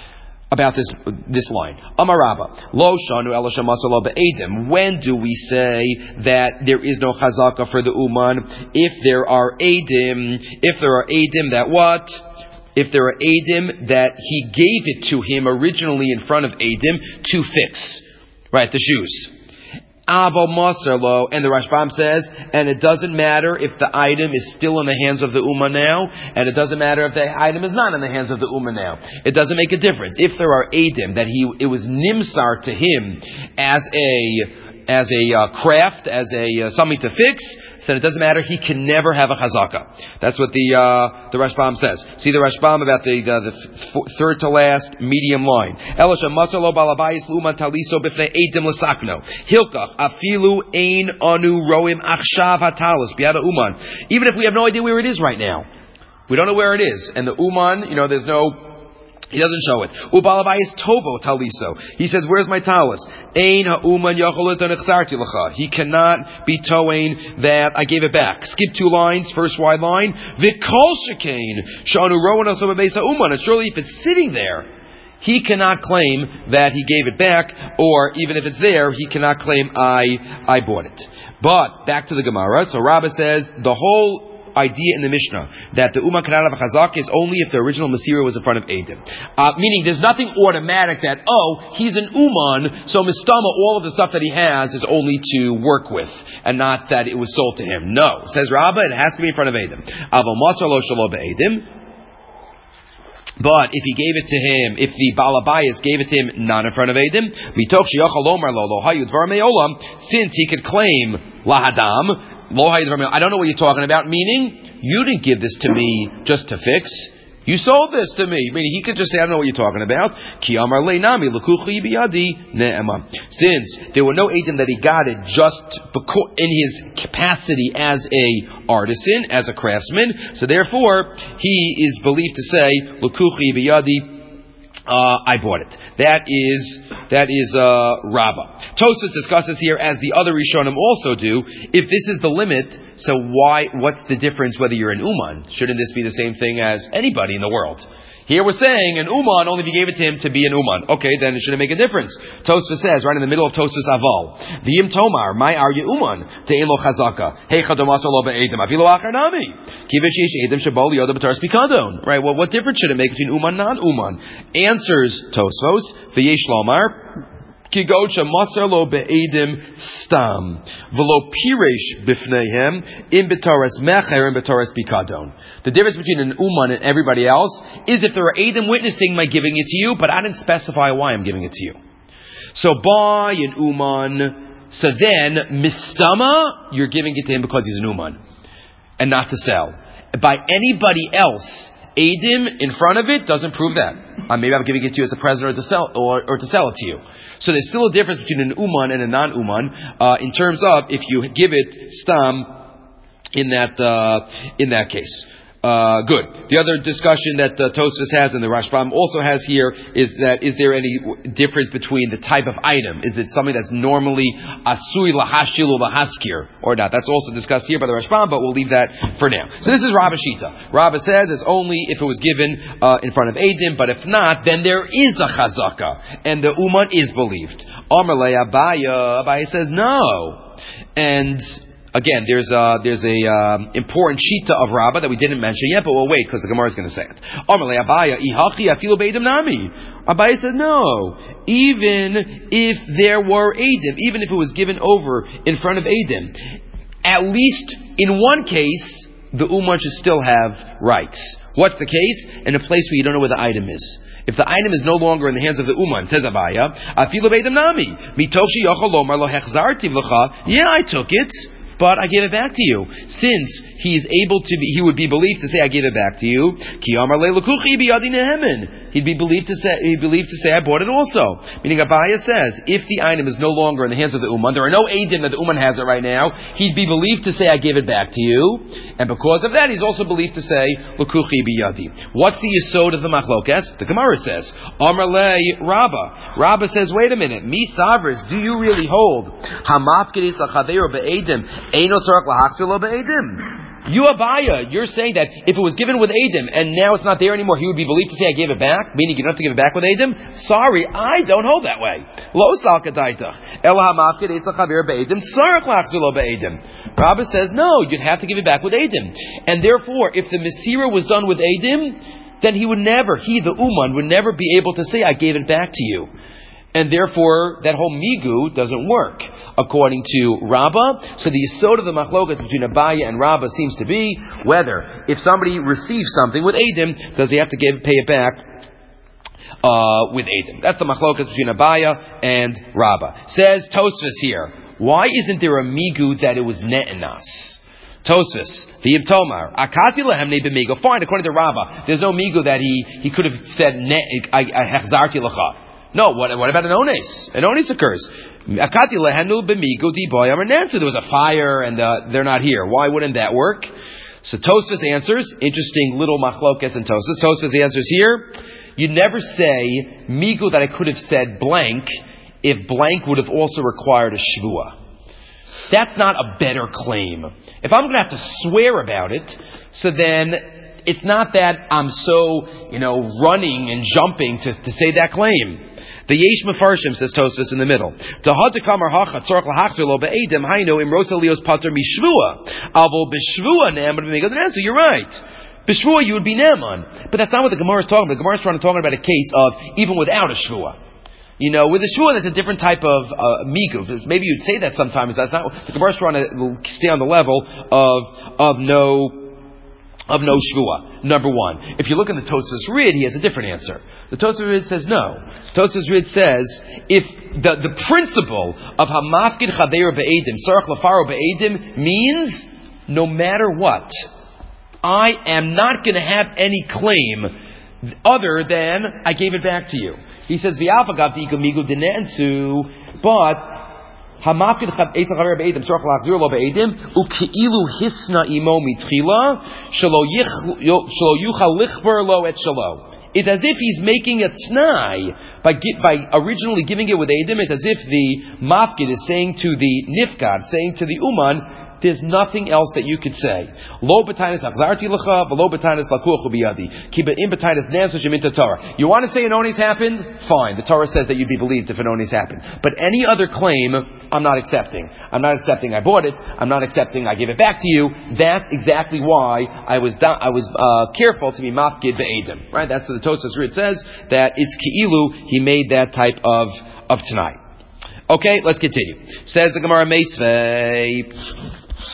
about this line. Amarabba, lo shanu ela shemasa lo be'edim. When do we say that there is no chazaka for the uman? If there are edim that what? If there are edim that he gave it to him originally in front of edim to fix, right? The shoes. Avo Masarlo, and the Rashbam says, and it doesn't matter if the item is still in the hands of the Ummah now, and it doesn't matter if the item is not in the hands of the Ummah now. It doesn't make a difference. If there are Eidim that it was Nimsar to him as a craft, as a something to fix, then it doesn't matter. He can never have a chazaka. That's what the Rashbam says. See the Rashbam about the third to last medium line. Elisha masalo balabayis luman taliso b'fnei eidim l'sakno hilkach afilu ein anu roim achshav hatalis biada uman. Even if we have no idea where it is right now, we don't know where it is, and the uman, there's no. He doesn't show it. Ubalabayis tovo taliso. He says, "Where's my talis?" Ein ha'uman yacholot nechsarti lecha. He cannot be towing that I gave it back. Skip 2 lines. First wide line. V'kol shekain shanu rowan aso bebeis ha'uman. And surely, if it's sitting there, he cannot claim that he gave it back, or even if it's there, he cannot claim I bought it. But back to the Gemara. So Rabbah says the whole idea in the Mishnah that the Uman cannot have a chazak is only if the original Masira was in front of Eidim. Meaning there's nothing automatic that, he's an Uman, so Mistama, all of the stuff that he has is only to work with, and not that it was sold to him. No. Says Rabbah, it has to be in front of Eidim. Aval Masar lo shalo be'Eidim. But if he gave it to him, if the Balabayas gave it to him not in front of Eidim, mitoch sheyachal lomar lo lo hayu dvar me'olam, since he could claim lahadam, I don't know what you're talking about, meaning, you didn't give this to me just to fix. You sold this to me. Meaning, he could just say, I don't know what you're talking about. Since there were no agent that he got it just in his capacity as a artisan, as a craftsman, so therefore, he is believed to say, Lukuchi biyadi, I bought it. That is Rabbah. Tosfos discusses here, as the other Rishonim also do, if this is the limit, so what's the difference whether you're an Uman? Shouldn't this be the same thing as anybody in the world? Here we're saying an Uman only if you gave it to him to be an Uman. Okay, then it shouldn't make a difference. Tosfos says, right in the middle of Tosfos Aval, V'yim Tomar, my arya Uman, te'en lo chazaka, heicha domaso lo be'edim, afilo achar nami, kivish yesh edim shabo liyoda b'taras pikadon. Right, well, what difference should it make between Uman and non-Uman? Answers Tosfos, v'yesh lomar, Kigocha masar lo be'edim stam v'lo piresh b'fneihem in b'taras mecher in b'taras pikadon. The difference between an uman and everybody else is if there are edim witnessing my giving it to you, but I didn't specify why I'm giving it to you. So buy an uman, so then mistama, you're giving it to him because he's an uman and not to sell. By anybody else, edim in front of it doesn't prove that. Maybe I'm giving it to you as a present or to sell it to you. So there's still a difference between an uman and a non-uman in terms of if you give it stam in that case. Good. The other discussion that Tosfos has and the Rashbam also has here is there any difference between the type of item? Is it something that's normally asui lahashil or lahaskir or not? That's also discussed here by the Rashbam, but we'll leave that for now. So this is Rabbah Shita. Rabbah says it's only if it was given in front of Eidim, but if not, then there is a chazaka, and the uman is believed. Amarle Abaya says no. And again, there's a important shita of Rabbah that we didn't mention yet, but we'll wait because the Gemara is going to say it. Amarle Abaya ihachi afilu be'edim nami. Abaya said no. Even if there were Eidim, even if it was given over in front of Eidim, at least in one case, the uman should still have rights. What's the case? In a place where you don't know where the item is. If the item is no longer in the hands of the uman, says Abaya, afilu be'edim nami. Mitoshi yochel lomar lo hechzarti v'cha. Yeah, I took it, but I gave it back to you. Since he would be believed to say, I gave it back to you. He'd be believed to say, I bought it also. Meaning Abaya says, if the item is no longer in the hands of the uman, there are no eidim that the uman has it right now, he'd be believed to say, I gave it back to you. And because of that, he's also believed to say, Lukuchi biyadi. What's the yesod of the machlokes? The Gemara says, Amar le Rabbah. Rabbah says, wait a minute, mi savris, do you really hold? Hamafkedis lachaveru be'edim. You Abaya, you're saying that if it was given with Eidim and now it's not there anymore, he would be believed to say I gave it back, meaning you don't have to give it back with Eidim? Sorry, I don't hold that way. Lo salka daitach. Ela hamafkid etzal chaver be'edim tzarech lachzor lo be'edim. Rabbi says, no, you'd have to give it back with Eidim. And therefore, if the Mesira was done with Eidim, then he, the Uman, would never be able to say, I gave it back to you. And therefore, that whole migu doesn't work, according to Rabbah. So the yesod of the machlokas between Abaya and Rabbah seems to be whether, if somebody receives something with Eidim, does he have to pay it back with Eidim? That's the machlokas between Abaya and Rabbah. Says Tosfos here, why isn't there a migu that it was ne'enas? Tosfos, the Tomar, akati lehem ne b'migu. Fine, according to Rabbah, there's no migu that he could have said I hechzarti lecha. No, what about an ones? An ones occurs. Akati lehenu b'migu di boy amar nansu. There was a fire and they're not here. Why wouldn't that work? So Tosfos answers, interesting little machlokes in Tosfos. Tosfos answers here, you'd never say migu that I could have said blank if blank would have also required a shvua. That's not a better claim. If I'm going to have to swear about it, so then it's not that I'm so, running and jumping to say that claim. The Yesh Mefarshim, says Tosfos in the middle. So you're right. B'shvua you would be ne'eman. But that's not what the Gemara is talking about. The Gemara is talking about a case of even without a shvua. With a shvua, there's a different type of migu. Maybe you'd say that sometimes. That's not the Gemara is trying to stay on the level of no shvua. Number one. If you look in the Tosfos Rid, he has a different answer. The Tosfos Rid says no. Tosfos Rid says if the principle of hamafkid chaver be'edim, sarach lafaro be'edim means no matter what, I am not going to have any claim other than I gave it back to you. He says v'alfagav migu dinensu, but hamafkid etzal chaver be'edim sarach lachzir lo be'edim u'keilu hisna imo mitchila shelo yuchal lichbar lo et shelo. It's as if he's making a t'nai by originally giving it with Eidim. It's as if the mafkid is saying to the nifkad, saying to the uman, there's nothing else that you could say. Lo b'tainis achzarti lecha, v'lo b'tainis lakuach biyadi. Ki be'im b'tainis nansu sheminta Torah. You want to say an onis happened? Fine. The Torah says that you'd be believed if an onis happened. But any other claim, I'm not accepting. I'm not accepting I bought it. I'm not accepting I give it back to you. That's exactly why I was careful to be mafkid be'edim. Right? That's what the Tosfos Rid says, that it's ki'ilu, he made that type of tonight. Okay, let's continue. Says the Gemara Meisvei.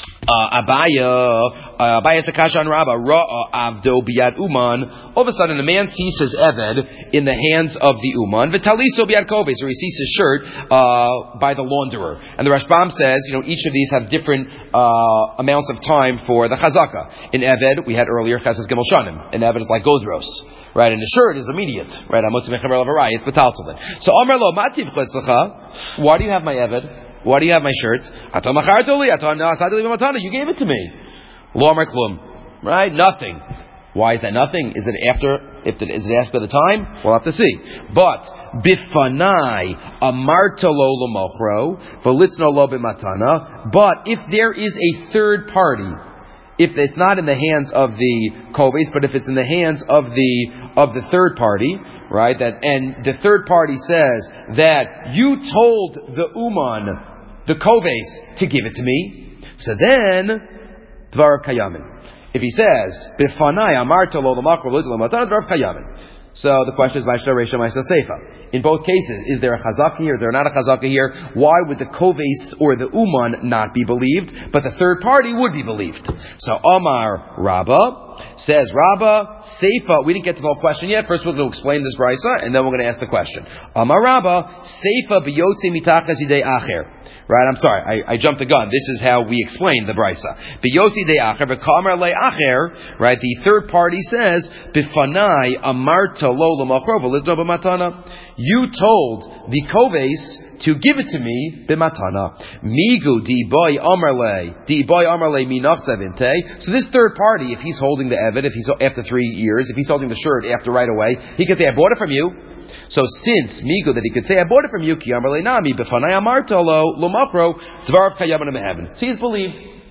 Abaya Sakasha and Rabba Ra'a Avdo Biyad Uman. All of a sudden, a man sees his Eved in the hands of the Uman. Vitaliso Biyad Koves, or he sees his shirt by the launderer. And the Rashbam says, each of these have different amounts of time for the Chazaka. In Eved, we had earlier Chesed Gimel Shanim. In Eved, it's like Godros. Right, and the shirt is immediate. Right, it's Betaltalin. So Amar Lo Mativ Cheslecha. Why do you have my Eved? Why do you have my shirt? You gave it to me. Lo Amar Klum. Right? Nothing. Why is that nothing? Is it after the time? We'll have to see. But Bifanai Amarta Lo Lamochro Velitzno Lo Bimatana. But if there is a third party, if it's not in the hands of the koves, but if it's in the hands of the third party, right? And the third party says that you told the uman, the koves, to give it to me. So then, dvar kayamin. If he says bifanai amarta lo lamakro lo lamatana dvar kayamin. So the question is, Maishta Reisha, Maishta Seifa. In both cases, is there a chazaka here? Is there not a chazaka here? Why would the koves or the uman not be believed, but the third party would be believed? So Omar Rabbah says, Rabbah Seifa. We didn't get to the whole question yet. First, we're going to explain this brisa, and then we're going to ask the question. Omar Rabbah Seifa biyotzi mitachas yidei acher. Right, I'm sorry, I jumped the gun. This is how we explain the brisa. Biyotzi de acher v'kamar le acher. Right, the third party says bifanai amarta lo l'machro v'lidno b'matana. You told the koves to give it to me b'matana. Migu di boy amarle minach zavinte. So this third party, if he's holding the eved, if he's after 3 years, if he's holding the shirt after right away, he can say, I bought it from you. So since migu that he could say, I bought it from you, ki amarle nami b'fanai amarta lo l'machro dvarav kayaman meheaven. So he's believed.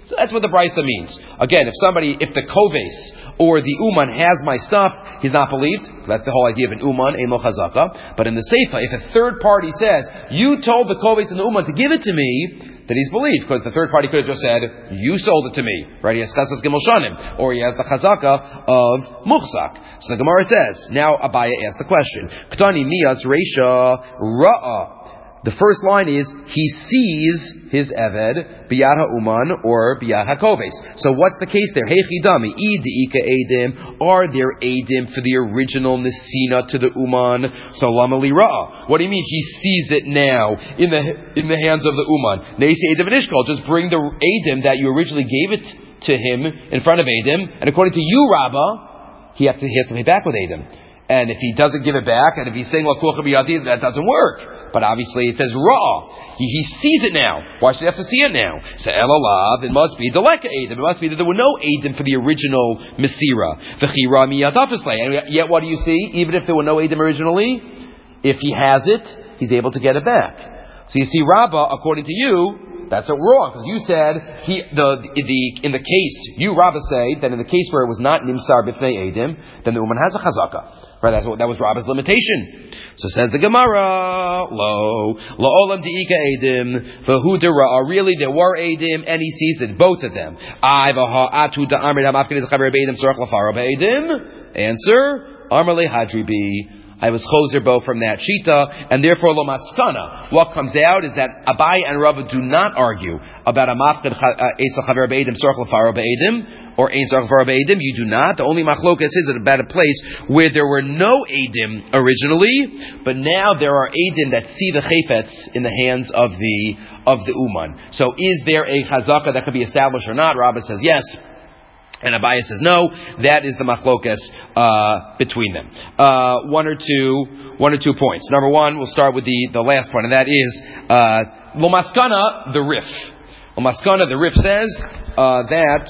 So that's what the Brisa means. Again, if the Koves or the Uman has my stuff, he's not believed. That's the whole idea of an Uman, Emo Chazaka. But in the Seifa, if a third party says, you told the Koves and the Uman to give it to me, then he's believed, because the third party could have just said, you sold it to me. Right? He has Chazas Gimel Shanim. Or he has the Chazaka of Muchzak. So the Gemara says, now Abaya asked the question, Ktani Miyas Reisha Ra'a. The first line is, he sees his Eved, Biyad HaUman, or Biyad HaKoves. So what's the case there? Heichidami, Idi'ika Edim, are there Edim for the original Nesina to the Uman? So Lama Li Ra'a. What do you mean he sees it now in the hands of the Uman? Neisi Edim V'nishkal, just bring the Edim that you originally gave it to him in front of Edim, and according to you, Rabbah, he has to pay back with Edim. And if he doesn't give it back, and if he's saying Lakucha B'yadi, that doesn't work. But obviously it says Ra'ah. He sees it now. Why should he have to see it now? So Elalav, it must be Deleka Eidim. It must be that there were no Eidim for the original Mesira. V'chira miyadafislei. And yet what do you see? Even if there were no Eidim originally, if he has it, he's able to get it back. So you see, Rabbah, according to you, that's wrong, because you said in the case you Rabbah say that in the case where it was not Nimsar B'fnei Eidim, then the woman has a Chazaka. Right, that was Rabbah's limitation. So says the Gemara, Olam Di'ika Eidim, V'hu Dera. Really, there were Eidim, and he sees it, both of them. Answer, Amar Le Hadri Bi. I was choser bo from that shita, and therefore lo maskana. What comes out is that Abai and Rava do not argue about a mafked etzal chaver be'edim sorach lefaro be'edim or ein sorach lefaro be'edim. You do not. The only machlokas is about a place where there were no edim originally, but now there are edim that see the chayfetz in the hands of the uman. So is there a chazaka that could be established or not? Rava says yes. And Abaya says no. That is the machlokas between them. One or two points. Number one, we'll start with the last point, and that is Lomaskana, the Rif. Lomaskana, the Rif says that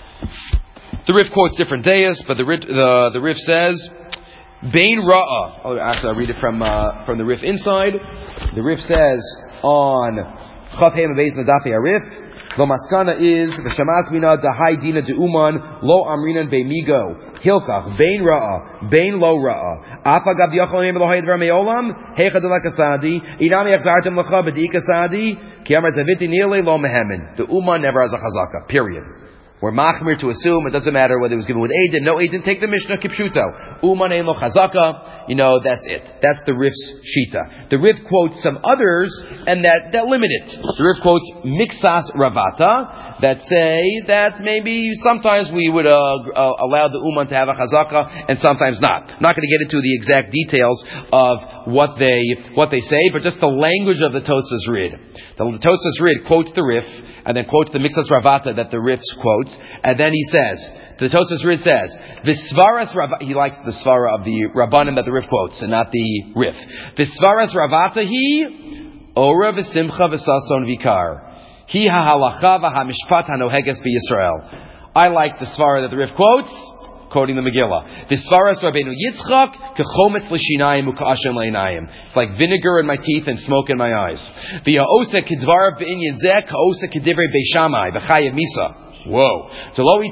the Rif quotes different dayas, but the Rif says Bain Ra'a. Oh, actually, I'll read it from the Rif inside. The Rif says on Chav Hey Beis Nadafi Arif. The maskana is v'shamas mina dahai dina deuman lo amrinan beimigo hilkach bein ra'a bein lo ra'a apa gav yachol lo hayadvar meolam heicha delakasadi inam yachzartem lacha b'dikasadi ki amar zaviti nile lo mehemin. The uman never has a chazaka. Period. We're machmir to assume it doesn't matter whether it was given with Eidin, no Eidin, take the Mishnah Kipshuto. Uman ein lo chazaka, that's it. That's the Rif's shita. The Rif quotes some others, and that limit it. The Rif quotes Miksas Ravata, that say that maybe sometimes we would allow the Uman to have a chazaka, and sometimes not. I'm not going to get into the exact details of what they say, but just the language of the Tosfos Rid. The Tosfos Rid quotes the Rif, and then quotes the Miksas Ravata that the Rif quotes, and then he says, the Tosfos Rid says, Visvaras Ravata, he likes the Svara of the Rabbanim that the Rif quotes, and not the Rif. Visvaras Ravata he, Ora v'simcha v'sason vikar. He ha'halacha v'hamishpat hanoheges v'Yisrael. I like the Svara that the Rif quotes, quoting the Megillah. Visvaras Rabbeinu Yitzchak kechometz l'shinayim u'ka'ashem le'inayim. It's like vinegar in my teeth and smoke in my eyes. V'ya'osek k'dvar b'inyan zeh ka'osek k'divrei Beishamai v'chayev misa. Whoa. Don't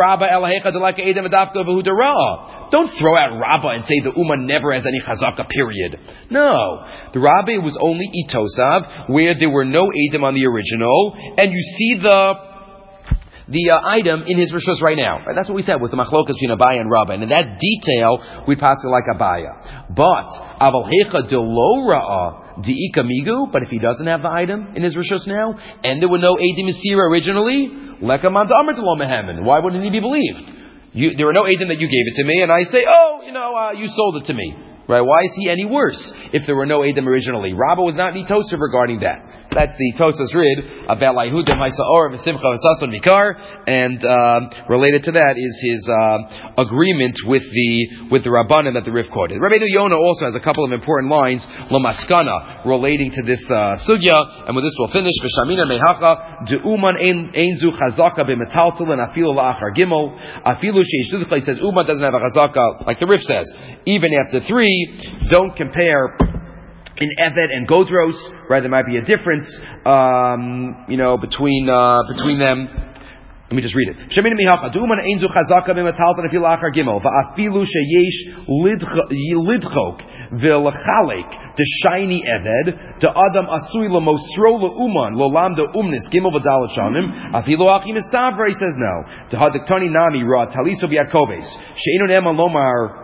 throw out Rabbah and say the Ummah never has any chazaka, period. No. The Rabbah was only Itosav, where there were no Edom on the original, and you see the item in his Rishus right now. Right? That's what we said with the machlokas between Abaya and Rabbah. And in that detail, we pass it like Abaya. But, Aval Hecha de lo Ra'ah, Di'ika Migu, but if he doesn't have the item in his Rishus now, and there were no Edim Mesira originally, Lekaman Da'amr T'lo Mehemen. Why wouldn't he be believed? There were no Edim that you gave it to me, and I say, you sold it to me. Right? Why is he any worse if there were no Edom originally? Rabbah was not Nitosa regarding that. That's the Tosas Rid about Laihudim Haisaor V'Simcha V'Sason Vikar, and related to that is his agreement with the Rabbanan that the Rif quoted. Rabbeinu Yonah also has a couple of important lines Lamaskana relating to this sugya, and with this we'll finish. V'Shamina Mehacha De'uman Einzu Chazaka B'Metaltel and Afilu La'achar Gimel Afilu Sheish Sudchai says Uman doesn't have a Chazaka like the Rif says. Even after 3, don't compare in Evet and Godros, right? There might be a difference, between them. Let me just read it. Shemini mihacha du'uman einzu chazaka b'metalton afilu achar gimel va'afilu sheyesh lidchok v'lechalek the shiny eved the adam asui lemosro leuman lolam de umnis gimel v'dalat shanim afilu achi mistavra. He says no. The hadiktani nami ra taliso b'yakoves she'enu ne'eman lomar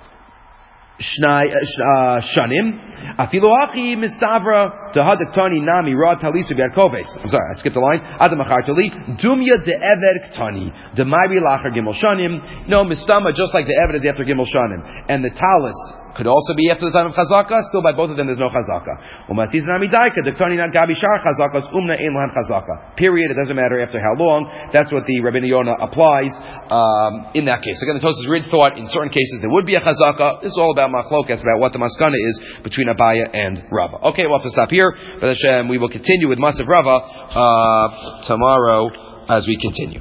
shanim afilu achi mistavra. Tahadaktani nami ra talisu b'yakoves. I'm sorry, I skipped the line. Adam achartali dumya de eved ktani de mayri lachar gimel shanim. No mistama, just like the eved is after gimel shanim, and the talis could also be after the time of chazaka. Still, by both of them, there's no chazaka. Umasis nami daika daktani na gabi shar chazakas umna ein lahan chazaka. Period. It doesn't matter after how long. That's what the Rabbeinu Yonah applies in that case. Again, the Tosfos Rid thought in certain cases there would be a chazaka. This is all about machlokas, about what the maskana is between Abaya and Rava. Okay, we'll have to stop here. But Hashem, we will continue with Masav Rava tomorrow as we continue.